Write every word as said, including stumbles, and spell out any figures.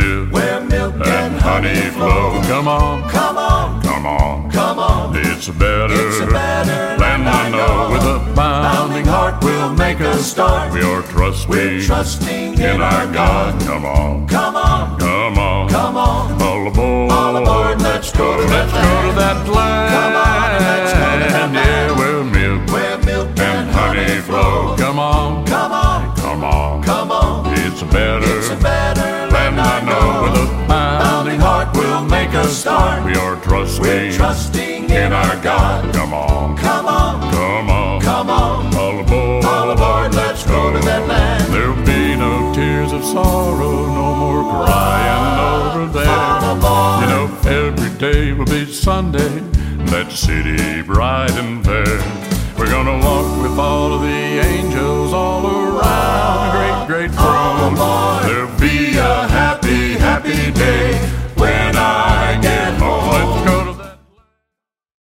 milk, where milk and, and honey honey flow. flow. Come on, Come on, come on, come on. it's a better, It's a better land I know. With a bounding heart we'll make a start. We are trusting, We're trusting in our God. Come on, Come on, come on, come on. all aboard, All aboard, let's go to let's that go to that land. Come on, let's go to that Yeah, land. where milk Where milk and and honey flow. Come on, Come on, come on, come on. it's a better, It's a better land I know. With a bounding heart we'll make a start. We are trusting, We're trusting in our God. Come on, Come on, come on, come on. all aboard, All aboard, let's go to that land. There'll be no tears of sorrow, no more crying over there. All aboard. You know, every day will be Sunday, that city bright and fair. We're gonna walk with all of the angels